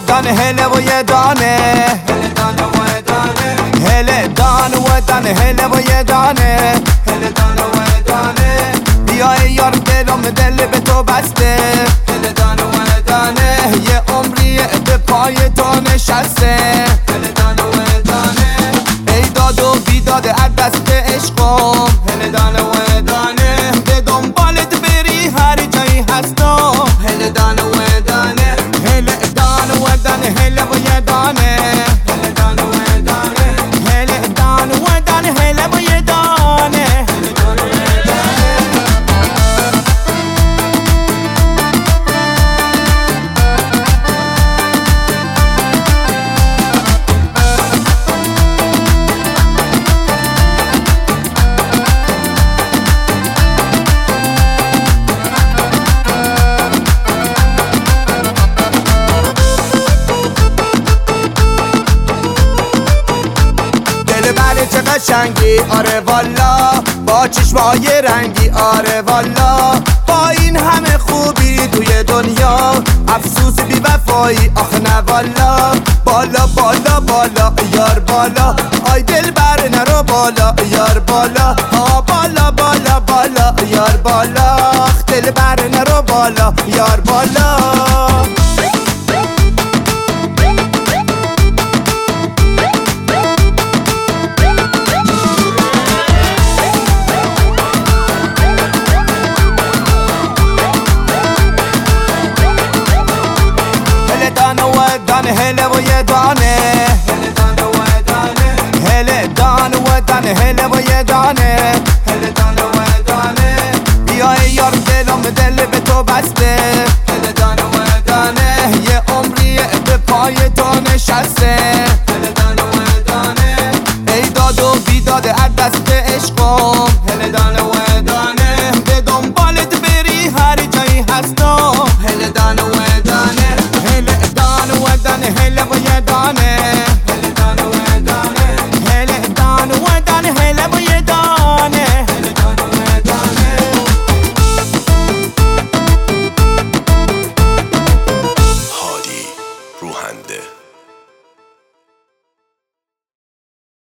دانه هله و یه دانه هله دانه و دانه هله و یه دانه بیای یار دلم دل به تو بسته یه عمریه به پای تو نشسته ای داد و بیداد از دست عشقم به دنبالت بری هر جایی هستم هله دانه و دانه هله و یه دانه هله دانه و دانه هله و یه دانه چه قشنگی آره والا با چشمای رنگی آره والا با این همه خوبی توی دنیا افسوس بی وفایی آخه نه والا بالا بالا بالا یار بالا آی دل بر نرو بالا یار بالا بالا بالا بالا یار بالا دل بر نرو بالا یار بالا هله و یه دانه